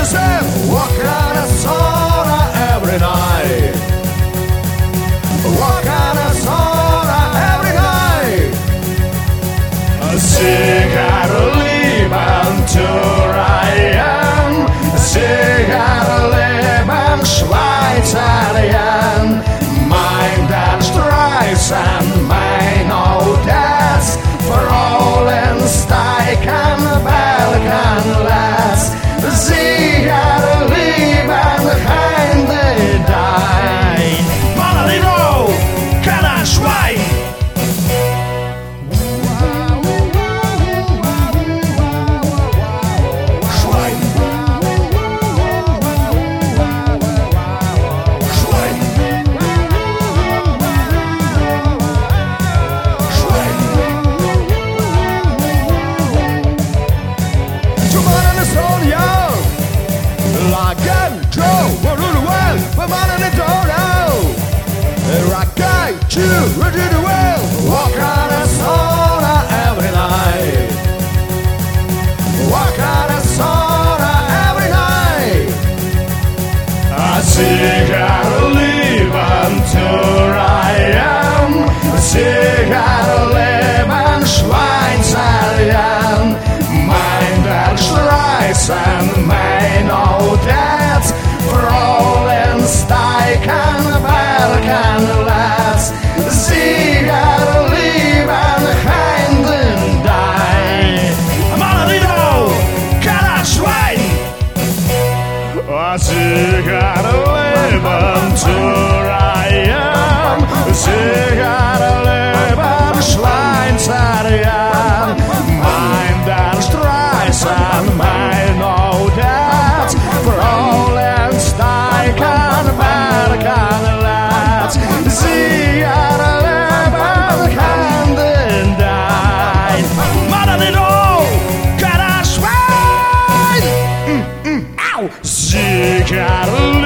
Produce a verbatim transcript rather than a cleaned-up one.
myself, walk out of sauna every night. Walk out of sauna every night. Sicher lieben Tourien, sicher leben Schweizerien. Mein der Streisand, mein Odets, verollen Steigen, Balkan Let's. Sicher lieben Hände dein. Monolino, Kana Schwein. Ready to well, walk out of sauna every night. Walk out of sauna every night. Sicher lieben Tourien, sicher leben Schweizerien. Mein der Streisand, mein Odets, verollen Steigen, Balkan Let's. Sicher lieben Händen dein. Monolino, Kana Schwein. Sicher leben Tourien, sicher leben Schweizerien. Mein der Streisand, mein Odets, verollen Steigen, Balkan Let's. Sicher leben Händen dein. Monolino, Kana Schwein. Mm, mm, au. Sicher